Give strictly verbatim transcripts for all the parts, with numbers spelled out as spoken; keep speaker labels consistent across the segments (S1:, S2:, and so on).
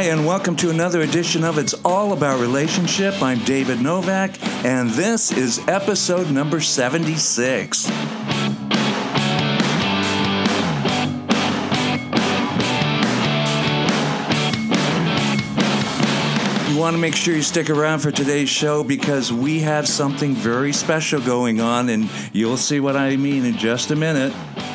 S1: and welcome to another edition of It's All About Relationship. I'm David Novak, and this is episode number seventy-six. You want to make sure you stick around for today's show because we have something very special going on, and you'll see what I mean in just a minute.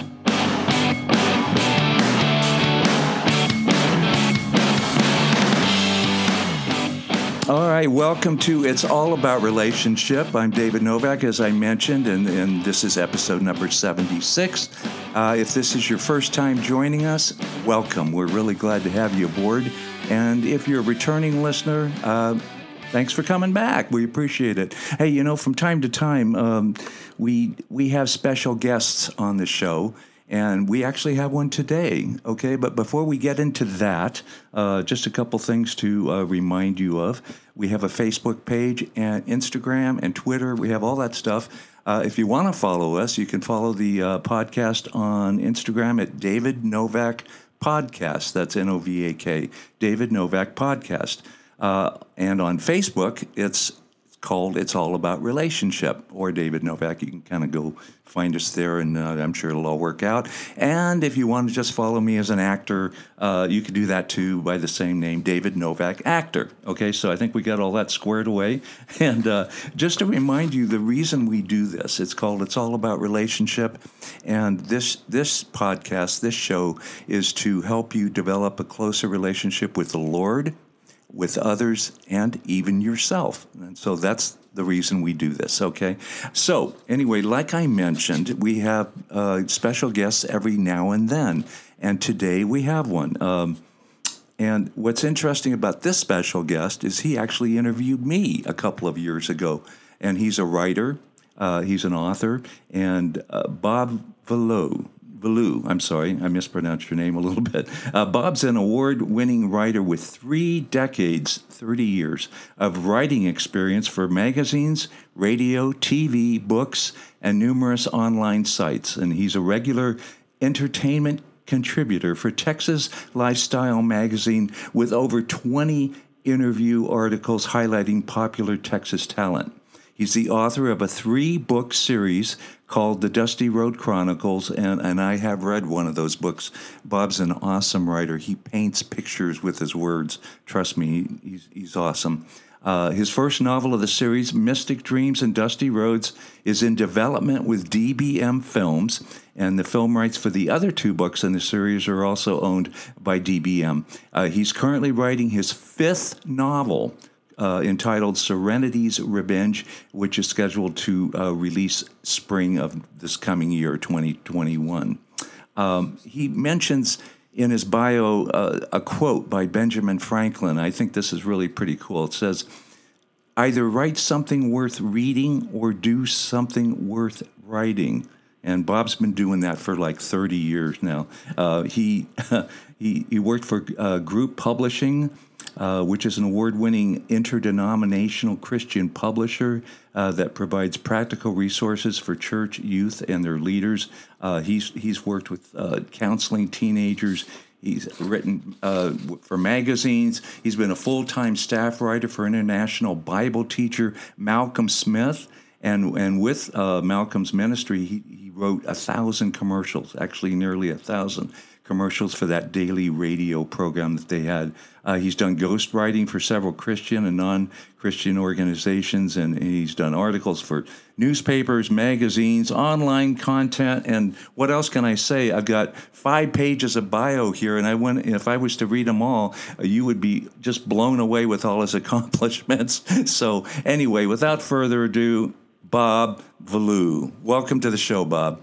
S1: All right, welcome to It's All About Relationship. I'm David Novak, as I mentioned, and, and this is episode number seventy-six. Uh, if this is your first time joining us, welcome. We're really glad to have you aboard. And if you're a returning listener, uh, thanks for coming back. We appreciate it. Hey, you know, from time to time, um, we we have special guests on the show. And we actually have one today, okay? But before we get into that, uh, just a couple things to uh, remind you of. We have a Facebook page and Instagram and Twitter. We have all that stuff. Uh, if you want to follow us, you can follow the uh, podcast on Instagram at David Novak Podcast. That's N O V A K, David Novak Podcast. Uh, and on Facebook, it's called It's All About Relationship, or David Novak. You can kind of go find us there, and uh, I'm sure it'll all work out. And if you want to just follow me as an actor, uh, you can do that too by the same name, David Novak Actor. Okay, so I think we got all that squared away. And uh, just to remind you, the reason we do this, it's called It's All About Relationship. And this this podcast, this show, is to help you develop a closer relationship with the Lord, with others, and even yourself. And so that's the reason we do this, okay? So anyway, like I mentioned, we have uh, special guests every now and then, and today we have one. Um, and what's interesting about this special guest is he actually interviewed me a couple of years ago, and he's a writer, uh, he's an author, and uh, Bob Vallue. Vallue, I'm sorry, I mispronounced your name a little bit. Uh, Bob's an award-winning writer with three decades, thirty years, of writing experience for magazines, radio, T V, books, and numerous online sites. And he's a regular entertainment contributor for Texas Lifestyle Magazine with over twenty interview articles highlighting popular Texas talent. He's the author of a three-book series called The Dusty Road Chronicles, and, and I have read one of those books. Bob's an awesome writer. He paints pictures with his words. Trust me, he's, he's awesome. Uh, his first novel of the series, Mystic Dreams and Dusty Roads, is in development with D B M Films, and the film rights for the other two books in the series are also owned by D B M. Uh, he's currently writing his fifth novel, Uh, entitled Serenity's Revenge, which is scheduled to uh, release spring of this coming year, twenty twenty-one. Um, he mentions in his bio uh, a quote by Benjamin Franklin. I think this is really pretty cool. It says, "Either write something worth reading or do something worth writing." And Bob's been doing that for like thirty years now. Uh, he, he he worked for uh, Group Publishing, Uh, which is an award-winning interdenominational Christian publisher uh, that provides practical resources for church youth and their leaders. Uh, he's he's worked with uh, counseling teenagers. He's written uh, for magazines. He's been a full-time staff writer for international Bible teacher Malcolm Smith. And and with uh, Malcolm's ministry, he, he wrote a thousand commercials, actually nearly a thousand commercials for that daily radio program that they had. Uh, he's done ghostwriting for several Christian and non-Christian organizations, and he's done articles for newspapers, magazines, online content, and what else can I say? I've got five pages of bio here, and I went, if I was to read them all, uh, you would be just blown away with all his accomplishments. So anyway, without further ado, Bob Vallue. Welcome to the show, Bob.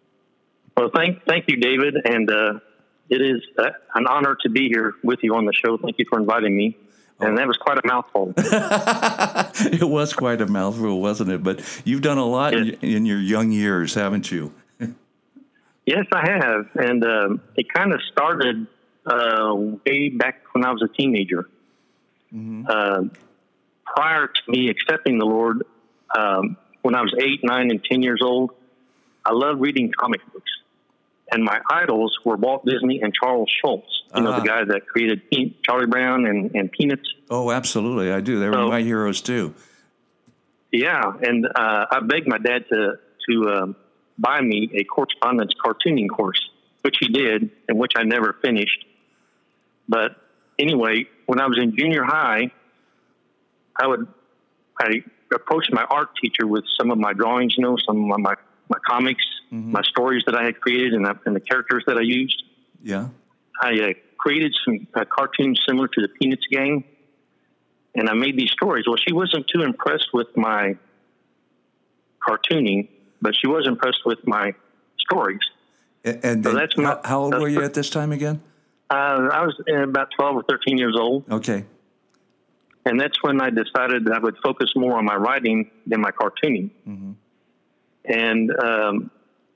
S2: Well, thank thank you, David, and uh, it is uh, an honor to be here with you on the show. Thank you for inviting me. And oh. That was quite a mouthful.
S1: It was quite a mouthful, wasn't it? But you've done a lot yes. in, in your young years, haven't you?
S2: Yes, I have. And um, it kind of started uh, way back when I was a teenager. Mm-hmm. Uh, prior to me accepting the Lord, um, when I was eight, nine, and ten years old, I loved reading comic books. and my idols were Walt Disney and Charles Schultz. You know,
S1: Ah.
S2: the guy that created Pe- Charlie Brown and, and Peanuts.
S1: Oh, absolutely. I do. They were
S2: So-
S1: my heroes, too.
S2: Yeah, and uh, I begged my dad to to um, buy me a correspondence cartooning course, which he did, and which I never finished. But anyway, when I was in junior high, I would I approached my art teacher with some of my drawings, you know, some of my my comics,
S1: Mm-hmm.
S2: my stories that I had created, and, the- and the characters that I used.
S1: Yeah.
S2: I uh, created some uh, cartoons similar to the Peanuts gang, and I made these stories. Well, she wasn't too impressed with my cartooning, but she was impressed with my stories.
S1: A- And
S2: So
S1: then,
S2: that's
S1: how,
S2: not-
S1: how old
S2: that's
S1: were you
S2: not-
S1: at this time again?
S2: Uh, I was uh, about twelve or thirteen years old,
S1: Okay.
S2: and that's when I decided that I would focus more on my writing than my cartooning.
S1: Mm-hmm.
S2: And um,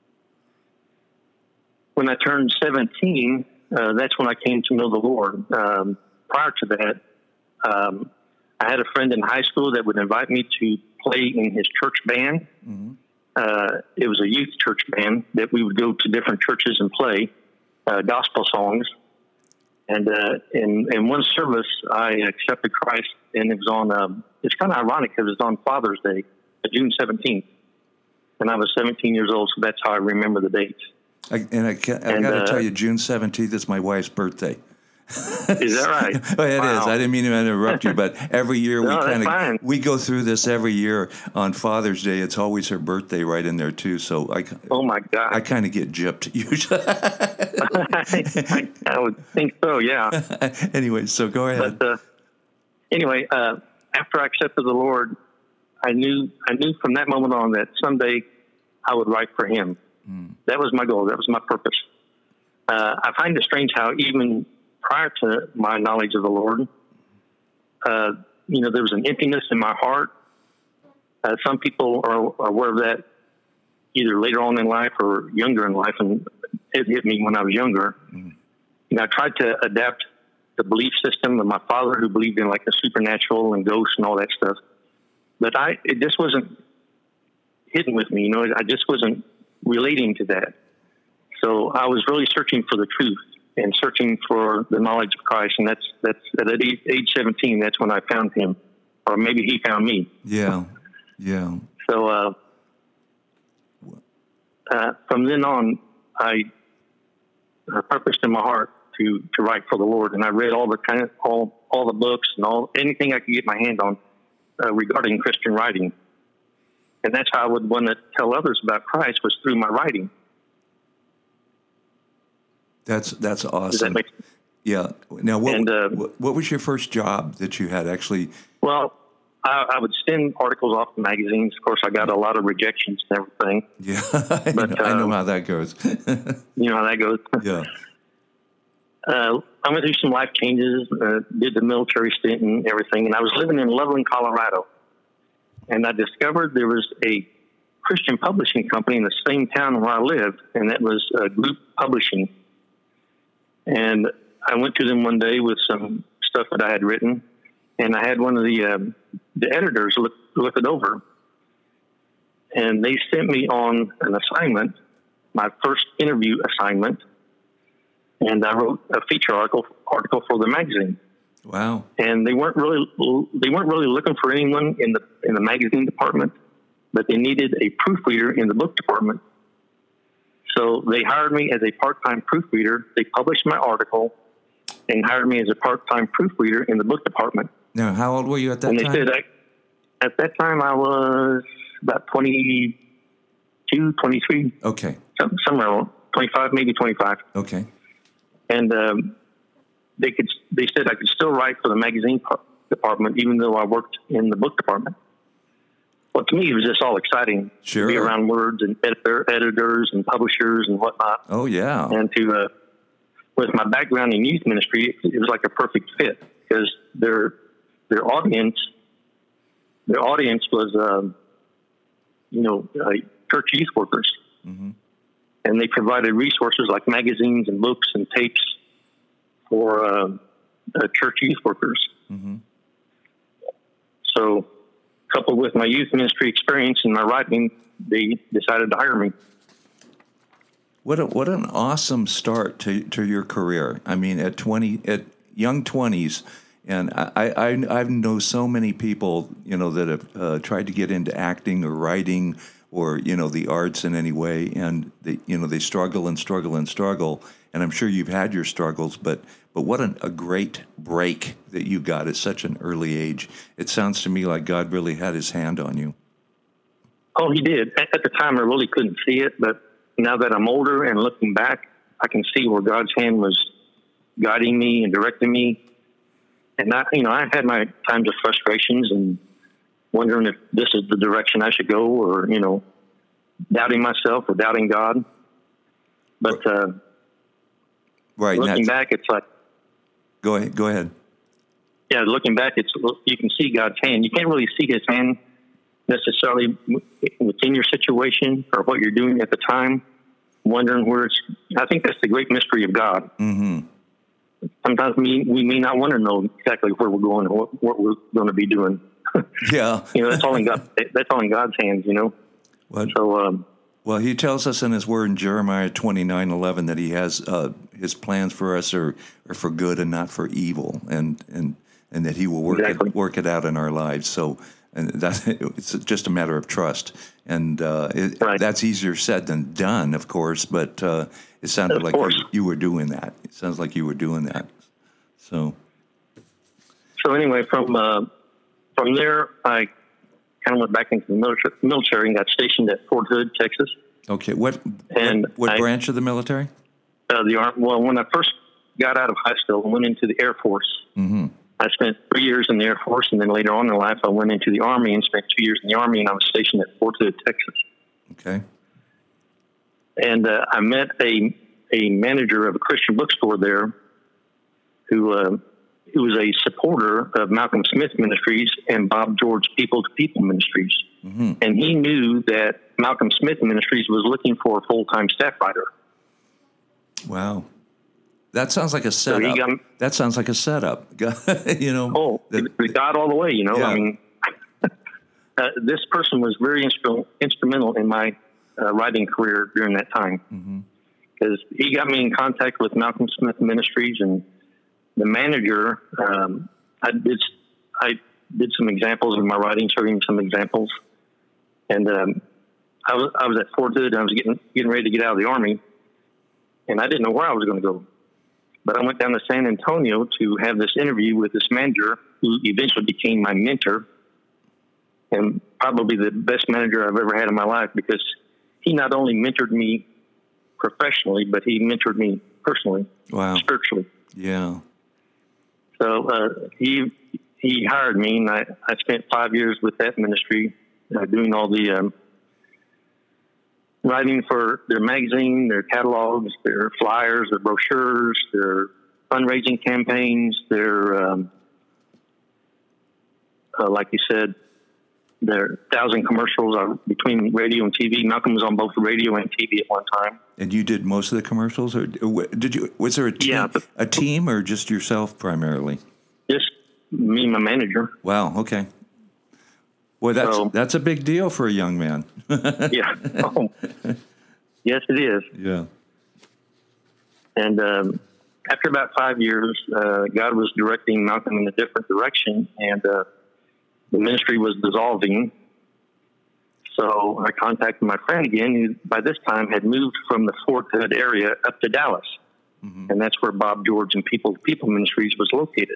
S2: when I turned seventeen, uh, that's when I came to know the Lord. Um, prior to that, um, I had a friend in high school that would invite me to play in his church band.
S1: Mm-hmm.
S2: Uh, it was a youth church band that we would go to different churches and play uh, gospel songs. And uh, in, in one service, I accepted Christ, and it was on, um, it's kind of ironic because it was on Father's Day, June seventeenth. And I was seventeen years old, so that's how I remember the dates.
S1: I, and I, ca- I
S2: And,
S1: got to
S2: uh,
S1: tell you, June seventeenth is my wife's birthday.
S2: Is that right?
S1: Oh, it is.
S2: Wow.
S1: I didn't mean to interrupt you, but every year we
S2: No, that's
S1: kind
S2: fine.
S1: of we go through this every year on Father's Day. It's always her birthday right in there too. So I,
S2: Oh, my God.
S1: I kind of get gypped usually.
S2: I, I would think so, yeah.
S1: Anyway, so go ahead.
S2: But uh, anyway, uh, after I accepted the Lord, I knew I knew from that moment on that someday I would write for Him.
S1: Mm.
S2: That was my goal. That was my purpose. Uh, I find it strange how even prior to my knowledge of the Lord, uh, you know, there was an emptiness in my heart. Uh, some people are, are aware of that either later on in life or younger in life, and it hit me when I was younger.
S1: Mm.
S2: You know, I tried to adapt the belief system of my father, who believed in like the supernatural and ghosts and all that stuff. But I, it just wasn't hidden with me. You know, I just wasn't relating to that. So I was really searching for the truth and searching for the knowledge of Christ. And that's, that's at age age seventeen, that's when I found Him, or maybe He found me.
S1: Yeah, yeah.
S2: So, uh, uh, from then on, I uh, purposed in my heart to, to write for the Lord. And I read all the kind of, all, all the books and all, anything I could get my hand on, uh, regarding Christian writing. And that's how I would want to tell others about Christ, was through my writing.
S1: That's that's
S2: Does
S1: awesome.
S2: that make sense?
S1: Yeah. Now, what,
S2: And, uh,
S1: what what was your first job that you had actually?
S2: Well, I, I would send articles off to magazines. Of course, I got a lot of rejections and everything.
S1: Yeah, I,
S2: But,
S1: know, I know
S2: um,
S1: how that goes.
S2: You know how that goes.
S1: Yeah.
S2: Uh, I went through some life changes, uh, did the military stint and everything, and I was living in Loveland, Colorado. And I discovered there was a Christian publishing company in the same town where I lived, and that was uh, Group Publishing. And I went to them one day with some stuff that I had written, and I had one of the um, the editors look, look it over. And they sent me on an assignment, my first interview assignment, and I wrote a feature article article for the magazine.
S1: Wow.
S2: And they weren't really they weren't really looking for anyone in the in the magazine department, but they needed a proofreader in the book department. So they hired me as a part-time proofreader. They published my article and hired me as a part-time proofreader in the book department.
S1: Now, how old were you at that
S2: And they
S1: time?
S2: said, I, at that time, I was about twenty-two, twenty-three,
S1: Okay.
S2: some, somewhere around twenty-five, maybe twenty-five.
S1: Okay.
S2: And um, they could. They said I could still write for the magazine par- department, even though I worked in the book department. Well, to me, it was just all exciting
S1: Sure.
S2: to be around words and editor, editors and publishers and whatnot.
S1: Oh, yeah.
S2: And to, uh, with my background in youth ministry, it, it was like a perfect fit, because their their audience, their audience was, um, you know, uh, church youth workers,
S1: Mm-hmm.
S2: and they provided resources like magazines and books and tapes for uh, uh, church youth workers.
S1: Mm-hmm.
S2: So, coupled with my youth ministry experience and my writing, they decided to hire me.
S1: What a, what an awesome start to to your career. I mean, at twenty, at young twenties, and I I, I know so many people, you know, that have uh, tried to get into acting or writing or, you know, the arts in any way, and they, you know, they struggle and struggle and struggle. And I'm sure you've had your struggles, but but what an, a great break that you got at such an early age. It sounds to me like God really had His hand on you.
S2: Oh, He did. At, at the time, I really couldn't see it, but now that I'm older and looking back, I can see where God's hand was guiding me and directing me. And I, you know, I had my times of frustrations and wondering if this is the direction I should go, or, you know, doubting myself or doubting God. But uh,
S1: right,
S2: looking back, it's like,
S1: go ahead. Go ahead.
S2: Yeah, looking back, it's you can see God's hand. You can't really see His hand necessarily within your situation or what you're doing at the time, wondering where it's, I think that's the great mystery of God.
S1: Mm-hmm.
S2: Sometimes we, we may not want to know exactly where we're going or what, what we're going to be doing.
S1: Yeah.
S2: You know, that's all in God, that's all in God's hands, you know?
S1: What?
S2: So, um,
S1: well, He tells us in His Word in Jeremiah twenty-nine eleven that He has uh, His plans for us are, are for good and not for evil, and and, and that He will work
S2: exactly.
S1: it, work it out in our lives. So, and that's it's just a matter of trust, and uh, it,
S2: right.
S1: that's easier said than done, of course. But uh, it sounded
S2: of
S1: like
S2: course.
S1: you, you were doing that. It sounds like you were doing that. So,
S2: so anyway, from uh, from there, I kind of went back into the military, military and got stationed at Fort Hood, Texas.
S1: Okay, what
S2: and
S1: what, what
S2: I,
S1: branch of the military?
S2: Uh, the Army. Well, when I first got out of high school, I went into the Air Force.
S1: Mm-hmm.
S2: I spent three years in the Air Force, and then later on in life, I went into the Army and spent two years in the Army, and I was stationed at Fort Hood, Texas.
S1: Okay.
S2: And uh, I met a a manager of a Christian bookstore there, who uh, who was a supporter of Malcolm Smith Ministries and Bob George People to People Ministries,
S1: mm-hmm.
S2: and he knew that Malcolm Smith Ministries was looking for a full time staff writer.
S1: Wow. That sounds like a setup. So got, that sounds like a setup. You know.
S2: Oh, the, God all the way. You know.
S1: Yeah.
S2: I mean, uh, this person was very instru- instrumental in my uh, writing career during that time, because mm-hmm. he got me in contact with Malcolm Smith Ministries, and the manager. Um, I did. I did some examples of my writing, showing him some examples, and um, I was I was at Fort Hood. And I was getting getting ready to get out of the Army, and I didn't know where I was going to go. But I went down to San Antonio to have this interview with this manager who eventually became my mentor, and probably the best manager I've ever had in my life, because he not only mentored me professionally, but he mentored me personally,
S1: wow.
S2: spiritually.
S1: Yeah.
S2: So uh, he he hired me, and I, I spent five years with that ministry, uh, doing all the um, writing for their magazine, their catalogs, their flyers, their brochures, their fundraising campaigns, their, um, uh, like you said, their thousand commercials uh, between radio and T V. Malcolm was on both radio and T V at one time.
S1: And you did most of the commercials, or did you? Was there a team,
S2: yeah, but,
S1: a team, or just yourself primarily?
S2: Just me and my manager.
S1: Wow. Okay. Well, that's so, that's a big deal for a young man.
S2: Yeah. Oh, yes, it is.
S1: Yeah.
S2: And um, after about five years, uh, God was directing Malcolm in a different direction, and uh, the ministry was dissolving. So I contacted my friend again, who by this time had moved from the Fort Hood area up to Dallas. Mm-hmm. And that's where Bob George and People to People Ministries was located.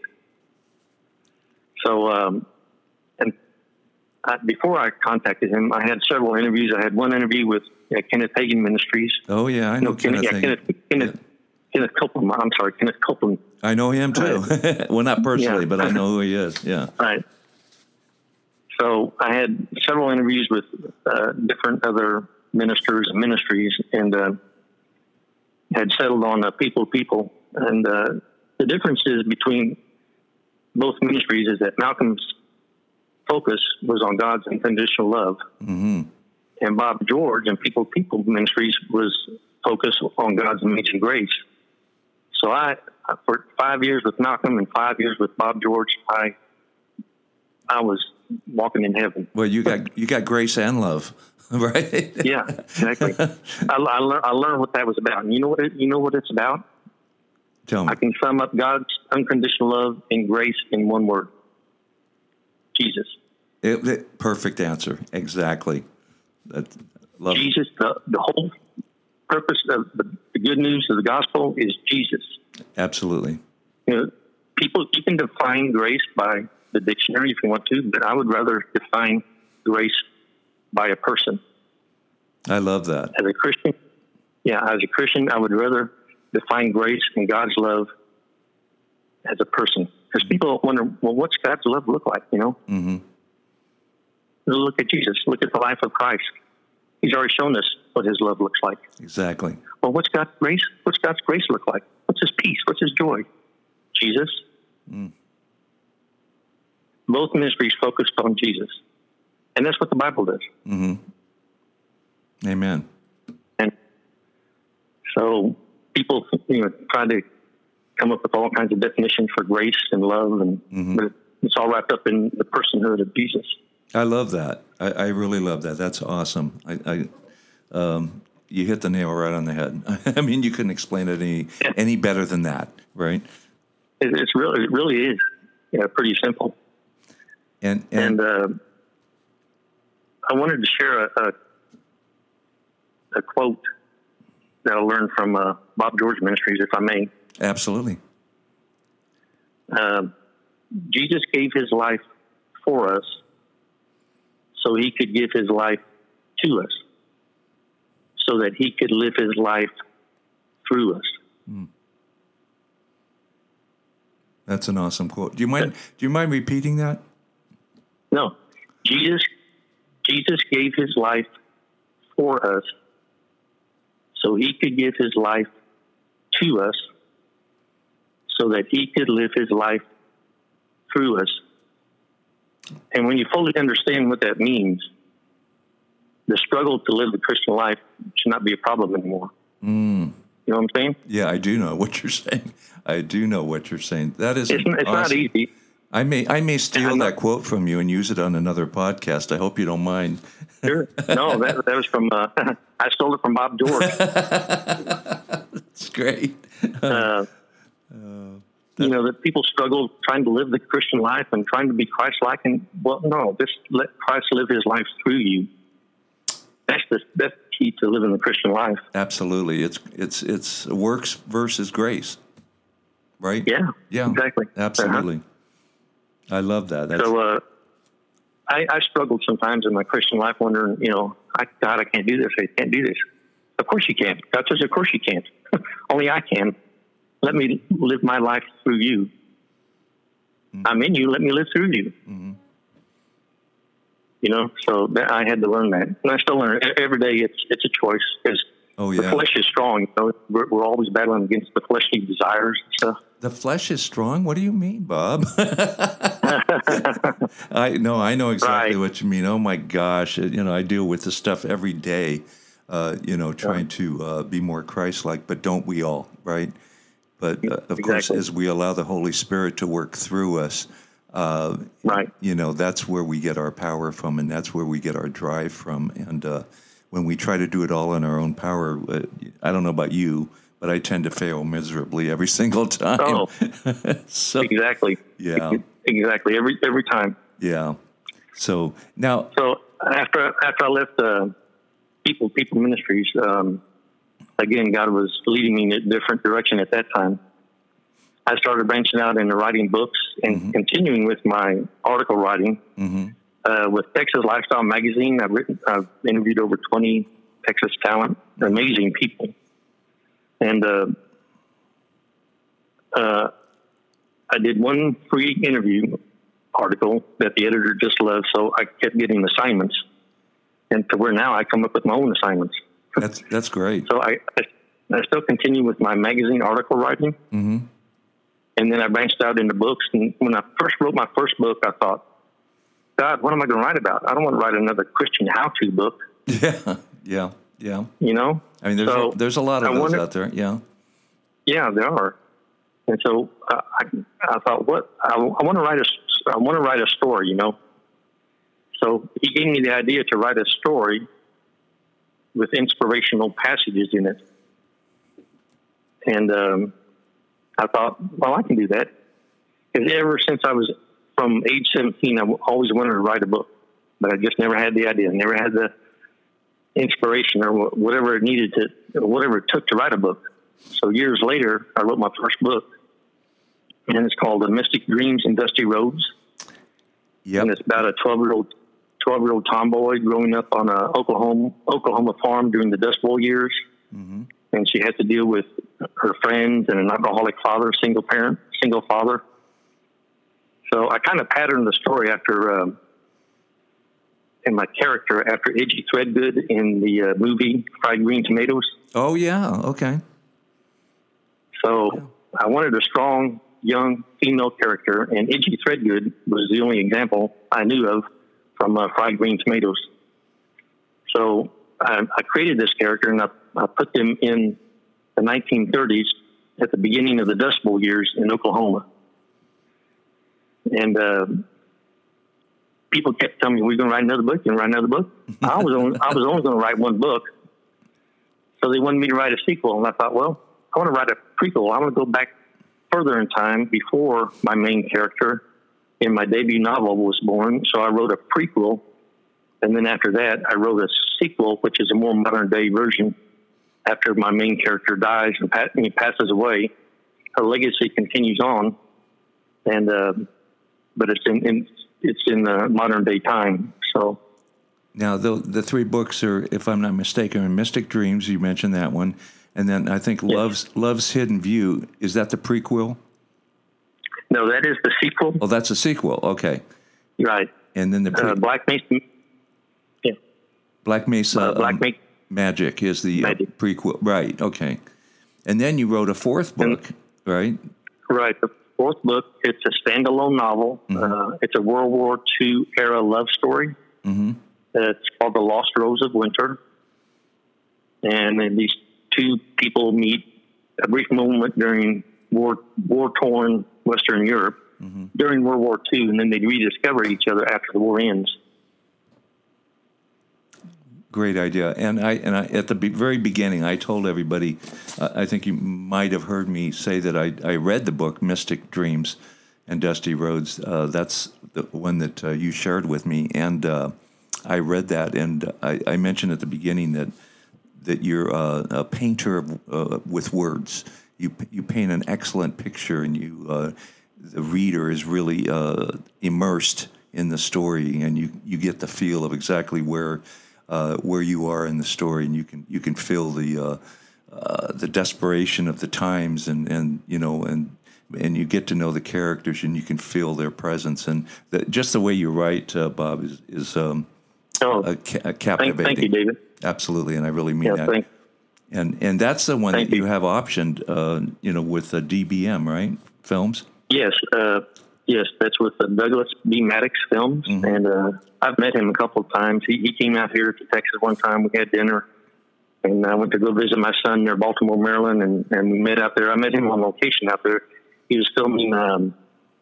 S2: So, um, and I, before I contacted him, I had several interviews. I had one interview with uh, Kenneth Hagin Ministries.
S1: Oh, yeah, I know
S2: no,
S1: Kenneth,
S2: Kenneth, yeah, Kenneth, Kenneth, yeah. Kenneth Copeland. I'm sorry, Kenneth Copeland.
S1: I know him, too. Right. Well, not personally, yeah. but I know who he is, yeah.
S2: Right. So I had several interviews with uh, different other ministers and ministries, and uh, had settled on uh, People to People. And uh, the difference is between both ministries is that Malcolm's focus was on God's unconditional love, mm-hmm. and Bob George and People to People Ministries was focused on God's amazing grace. So I, for five years with Malcolm and five years with Bob George, I, I was walking in heaven.
S1: Well, you got you got grace and love, right?
S2: Yeah, exactly. I, I, lear, I learned what that was about. And you know what? It, you know what it's about?
S1: Tell me.
S2: I can sum up God's unconditional love and grace in one word: Jesus.
S1: It, it, perfect answer. Exactly. That, love.
S2: Jesus. The, the whole purpose of the, the good news of the gospel is Jesus.
S1: Absolutely.
S2: You know, people, you can define grace by the dictionary if you want to, but I would rather define grace by a person.
S1: I love that.
S2: As a Christian, yeah, as a Christian, I would rather define grace and God's love as a person. Because people wonder, well, what's God's love look like, you know?
S1: Mm-hmm.
S2: Look at Jesus. Look at the life of Christ. He's already shown us what his love looks like.
S1: Exactly.
S2: Well, what's God's grace? What's God's grace look like? What's his peace? What's his joy? Jesus.
S1: Mm.
S2: Both ministries focused on Jesus. And that's what the Bible does.
S1: Mm-hmm. Amen.
S2: And so people, you know, try to come up with all kinds of definitions for grace and love, and
S1: mm-hmm.
S2: but it's all wrapped up in the personhood of Jesus.
S1: I love that. I, I really love that. That's awesome. I, I um, you hit the nail right on the head. I mean, you couldn't explain it any
S2: yeah.
S1: any better than that, right?
S2: It, it's really, it really is, yeah, pretty simple.
S1: And and,
S2: and uh, I wanted to share a, a, a quote that I learned from uh, Bob George Ministries, if I may.
S1: Absolutely.
S2: Uh, Jesus gave his life for us so he could give his life to us, so that he could live his life through us.
S1: Mm. That's an awesome quote. Do you mind? Do you mind repeating that?
S2: No, Jesus. Jesus gave his life for us, so he could give his life to us, so that he could live his life through us. And when you fully understand what that means, the struggle to live the Christian life should not be a problem anymore.
S1: Mm.
S2: You know what I'm saying?
S1: Yeah, I do know what you're saying. I do know what you're saying. That is,
S2: it's, it's
S1: awesome.
S2: not easy.
S1: I may, I may steal
S2: not,
S1: that quote from you and use it on another podcast. I hope you don't mind.
S2: Sure. No, that, that was from. Uh, I stole it from Bob George.
S1: That's great.
S2: Uh, uh, you know, that people struggle trying to live the Christian life and trying to be Christ-like, and well, no, just let Christ live his life through you. That's the that's the key to living the Christian life.
S1: Absolutely, it's it's it's works versus grace, right?
S2: Yeah,
S1: yeah,
S2: exactly.
S1: Absolutely, uh-huh. I love that. That's...
S2: So, uh, I, I struggled sometimes in my Christian life, wondering, you know, I, God, I can't do this. I can't do this. Of course you can. God says, of course you can't. Only I can. Let me live my life through you. Mm-hmm. I'm in you. Let me live through you.
S1: Mm-hmm.
S2: You know, so that, I had to learn that. And I still learn it. Every day it's it's a choice, because
S1: oh, yeah.
S2: the flesh is strong. You know, we're, we're always battling against the fleshly desires and stuff.
S1: The flesh is strong? What do you mean, Bob? I no, I know exactly
S2: right.
S1: what you mean. Oh, my gosh. You know, I deal with this stuff every day, uh, you know, trying yeah. to uh, be more Christ-like, but don't we all, right? But, uh, of
S2: exactly.
S1: course, as we allow the Holy Spirit to work through us, uh,
S2: right.
S1: you know, that's where we get our power from, and that's where we get our drive from. And uh, when we try to do it all in our own power, uh, I don't know about you, but I tend to fail miserably every single time.
S2: Oh,
S1: so,
S2: exactly.
S1: Yeah.
S2: Exactly. Every every time.
S1: Yeah. So now.
S2: So after after I left uh, People People Ministries, um, again, God was leading me in a different direction at that time. I started branching out into writing books and mm-hmm. continuing with my article writing
S1: mm-hmm.
S2: uh, with Texas Lifestyle Magazine. I've written, I've interviewed over twenty Texas talent, amazing people. And uh, uh, I did one free interview article that the editor just loved, so I kept getting assignments. And to where now I come up with my own assignments.
S1: That's that's great.
S2: So I, I, I still continue with my magazine article writing.
S1: Mm-hmm.
S2: And then I branched out into books. And when I first wrote my first book, I thought, God, what am I going to write about? I don't want to write another Christian how-to book.
S1: Yeah, yeah, yeah.
S2: You know?
S1: I mean, there's,
S2: so
S1: a, there's a lot of
S2: I
S1: those
S2: wonder,
S1: out there, yeah.
S2: Yeah, there are. And so uh, I, I thought, what? I, I want to write a, I want to write a story, you know? So he gave me the idea to write a story with inspirational passages in it. And um, I thought, well, I can do that. Because ever since I was from age seventeen, I always wanted to write a book, but I just never had the idea, never had the inspiration or whatever it needed to, whatever it took to write a book. So years later, I wrote my first book, and it's called The Mystic Dreams and Dusty Roads.
S1: Yep.
S2: And it's about a twelve-year-old twelve-year-old tomboy growing up on a Oklahoma Oklahoma farm during the Dust Bowl years. Mm-hmm. And she had to deal with her friends and an alcoholic father, single parent, single father. So I kind of patterned the story after, um, and my character after Edgy Threadgood in the uh, movie Fried Green Tomatoes.
S1: Oh, yeah. Okay.
S2: So
S1: yeah.
S2: I wanted a strong, young female character, and Edgy Threadgood was the only example I knew of from uh, Fried Green Tomatoes. So I, I created this character, and I, I put them in the nineteen thirties at the beginning of the Dust Bowl years in Oklahoma. And uh, people kept telling me, "We're going to write another book. You're going to write another book." I was only, I was only going to write one book, so they wanted me to write a sequel. And I thought, well, I want to write a prequel. I want to go back further in time before my main character in my debut novel was born. So I wrote a prequel, and then after that, I wrote a sequel, which is a more modern day version. After my main character dies and he passes away, her legacy continues on, and uh, but it's in, in it's in uh, modern day time. So
S1: now the the three books are, if I'm not mistaken, are Mystic Dreams. You mentioned that one, and then I think
S2: yes.
S1: Love's Love's Hidden View. Is that the prequel?
S2: No, that is the sequel.
S1: Oh, that's a sequel. Okay,
S2: right.
S1: And then the pre-
S2: uh, Black Mesa. Yeah,
S1: Black Mesa.
S2: Uh, Black
S1: um,
S2: Mesa.
S1: Magic is the
S2: Magic.
S1: Uh, prequel, right? Okay, and then you wrote a fourth book, and, right?
S2: Right. The fourth book. It's a standalone novel. Mm-hmm. Uh, it's a World War Two era love story. Mm-hmm. It's called The Lost Rose of Winter, and then these two people meet a brief moment during war war torn Western Europe mm-hmm. during World War Two, and then they rediscover each other after the war ends.
S1: Great idea, and I and I, at the be- very beginning, I told everybody. Uh, I think you might have heard me say that I, I read the book Mystic Dreams and Dusty Roads. Uh, that's the one that uh, you shared with me, and uh, I read that, and I, I mentioned at the beginning that that you're uh, a painter of, uh, with words. You you paint an excellent picture, and you uh, the reader is really uh, immersed in the story, and you, you get the feel of exactly where. Uh, where you are in the story, and you can you can feel the uh, uh, the desperation of the times, and, and you know, and and you get to know the characters, and you can feel their presence, and the, just the way you write, uh, Bob, is is um,
S2: oh,
S1: a ca- a captivating.
S2: Thank, thank you, David.
S1: Absolutely, and I really mean
S2: yeah,
S1: that.
S2: Thank,
S1: and and that's the one
S2: thank
S1: that you,
S2: you
S1: have optioned, uh, you know, with uh, D B M, right? Films.
S2: Yes. Uh, Yes, that's with the Douglas B. Maddox Films, mm-hmm. and uh, I've met him a couple of times. He, he came out here to Texas one time. We had dinner, and I went to go visit my son near Baltimore, Maryland, and, and we met out there. I met him on location out there. He was filming um,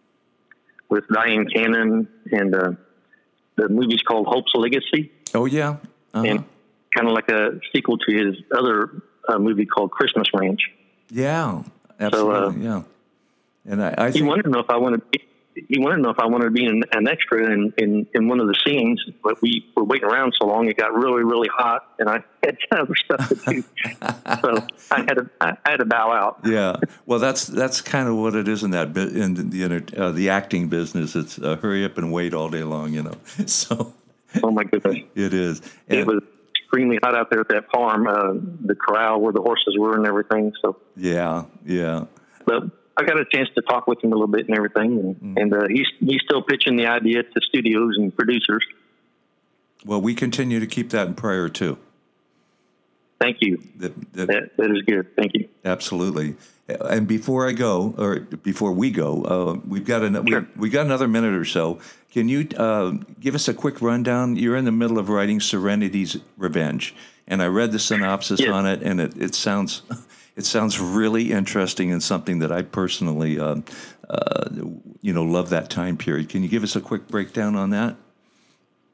S2: with Diane Cannon, and uh, the movie's called Hope's Legacy.
S1: Oh, yeah. Uh-huh.
S2: And kind of like a sequel to his other uh, movie called Christmas Ranch.
S1: Yeah, absolutely, so, uh, yeah. And I, I think...
S2: He wanted to know if I wanted to be He wanted to know if I wanted to be an, an extra in, in, in one of the scenes, but we were waiting around so long, it got really, really hot, and I had other stuff to do. So I had to I had to bow out.
S1: Yeah, well, that's that's kind of what it is in that bit in the uh, the acting business. It's uh, hurry up and wait all day long, you know. So.
S2: Oh my goodness,
S1: it is.
S2: And it was extremely hot out there at that farm, uh, the corral where the horses were and everything. So.
S1: Yeah, yeah.
S2: But I got a chance to talk with him a little bit and everything, and, mm. and uh, he's he's still pitching the idea to studios and producers.
S1: Well, we continue to keep that in prayer too.
S2: Thank you. That, that, that, that is good. Thank you.
S1: Absolutely. And before I go, or before we go, uh, we've got an, sure. we we got another minute or so. Can you uh, give us a quick rundown? You're in the middle of writing Serenity's Revenge, and I read the synopsis yes. on it, and it, it sounds. It sounds really interesting and something that I personally, uh, uh, you know, love that time period. Can you give us a quick breakdown on that?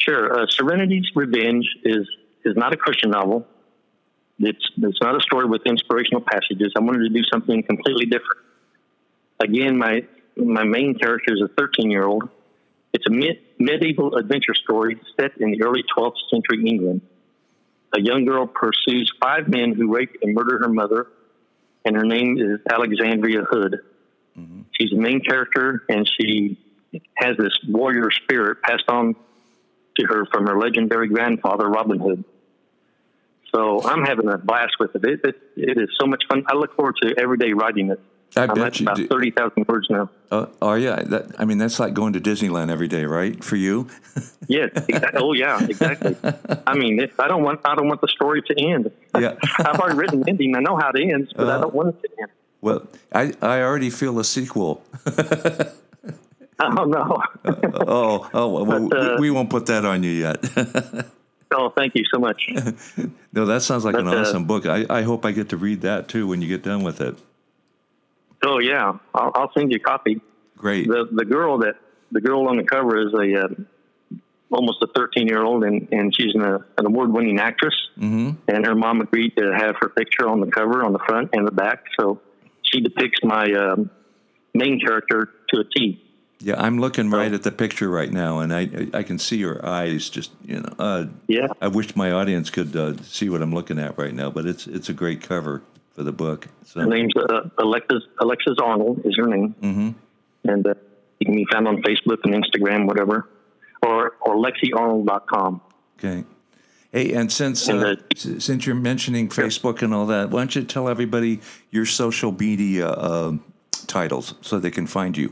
S2: Sure. Uh, Serenity's Revenge is is not a Christian novel. It's it's not a story with inspirational passages. I wanted to do something completely different. Again, my my main character is a thirteen-year-old. It's a mid, medieval adventure story set in the early twelfth century England. A young girl pursues five men who rape and murder her mother, and her name is Alexandria Hood. Mm-hmm. She's the main character, and she has this warrior spirit passed on to her from her legendary grandfather, Robin Hood. So I'm having a blast with it. It, it. it is so much fun. I look forward to every day writing it.
S1: I
S2: I'm
S1: bet
S2: at
S1: you
S2: about
S1: do.
S2: thirty thousand words now.
S1: Uh, oh, yeah. That, I mean, that's like going to Disneyland every day, right? For you?
S2: Yes. Exactly. Oh, yeah, exactly. I mean, if I don't want I don't want the story to end.
S1: Yeah.
S2: I've already written the ending. I know how it ends, but uh, I don't want it to end.
S1: Well, I, I already feel a sequel.
S2: Oh, no.
S1: uh, oh, oh well, but, uh, we, we won't put that on you yet.
S2: Oh, thank you so much.
S1: No, that sounds like
S2: but,
S1: an awesome
S2: uh,
S1: book. I, I hope I get to read that, too, when you get done with it.
S2: Oh, yeah. I'll, I'll send you a copy.
S1: Great.
S2: The the girl that the girl on the cover is a uh, almost a thirteen-year-old, and, and she's an, uh, an award-winning actress. Mm-hmm. And her mom agreed to have her picture on the cover, on the front and the back. So she depicts my um, main character to a T.
S1: Yeah, I'm looking right at the picture right now, and I I can see her eyes. Just you know, uh,
S2: yeah.
S1: I wish my audience could uh, see what I'm looking at right now, but it's it's a great cover for the book. So.
S2: Her name's uh, Alexis Alexis Arnold is her name, mm-hmm. and uh, you can be found on Facebook and Instagram, whatever, or or Lexi Arnold dot com.
S1: Okay. Hey, and since
S2: and
S1: uh,
S2: the,
S1: since you're mentioning Facebook and all that, why don't you tell everybody your social media uh, titles so they can find you?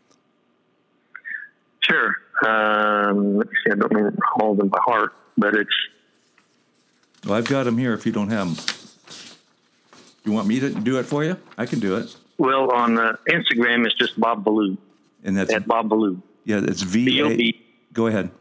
S2: Sure. Um, let me see. I don't remember all of them by heart, but it's.
S1: Well, I've got them here. If you don't have them, you want me to do it for you? I can do it.
S2: Well, on uh, Instagram, it's just Bob Ballou.
S1: And that's
S2: at Bob Ballou.
S1: Yeah, it's V. B O B. Go ahead.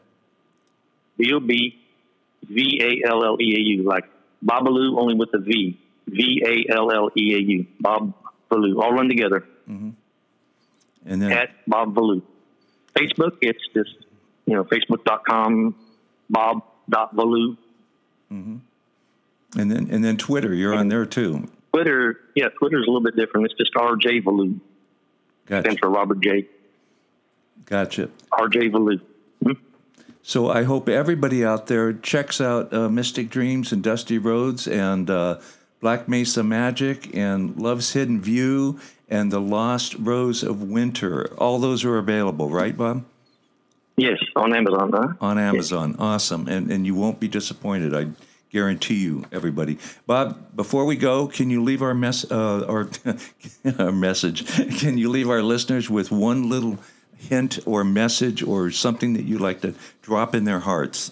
S2: B O B V A L L E A U, like Bob Ballou, only with a V. V A L L E A U. Bob Ballou, all run together. Mm-hmm.
S1: And then
S2: at Bob Ballou. Facebook, it's just, you know, facebook dot com, bob dot ballou.
S1: Mm-hmm. And then and then Twitter, you're and on there too.
S2: Twitter, yeah, Twitter's a little bit different. It's just R J Ballou.
S1: Gotcha.
S2: Stands for Robert J.
S1: Gotcha.
S2: R J Ballou. Hmm?
S1: So I hope everybody out there checks out uh, Mystic Dreams and Dusty Roads and uh, Black Mesa Magic and Love's Hidden View and The Lost Rose of Winter. All those are available, right, Bob?
S2: Yes, on Amazon. Huh?
S1: On Amazon. Yes. Awesome. And and you won't be disappointed, I guarantee you, everybody. Bob, before we go, can you leave our, mess, uh, our, our message? Can you leave our listeners with one little hint or message or something that you'd like to drop in their hearts?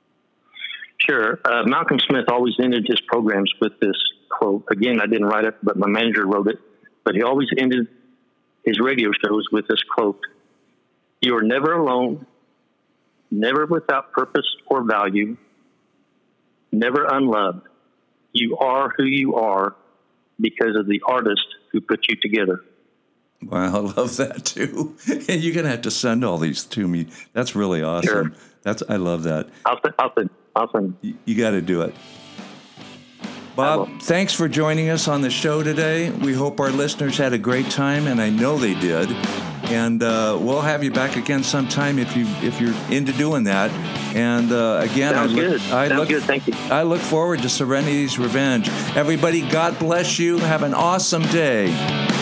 S2: Sure. Uh, Malcolm Smith always ended his programs with this quote. Again, I didn't write it, but my manager wrote it. But he always ended his radio shows with this quote: "You are never alone, never without purpose or value, never unloved. You are who you are because of the artist who put you together."
S1: Wow, I love that too. And you're gonna have to send all these to me. That's really awesome.
S2: Sure.
S1: That's I love that.
S2: I'll send. I'll send. I'll send.
S1: You, you got to do it. Bob, thanks for joining us on the show today. We hope our listeners had a great time, and I know they did. And uh, we'll have you back again sometime if you if you're into doing that. And uh, again,
S2: Sounds
S1: I look,
S2: good.
S1: I
S2: Sounds
S1: look,
S2: good. Thank you.
S1: I look forward to Serenity's Revenge. Everybody, God bless you. Have an awesome day.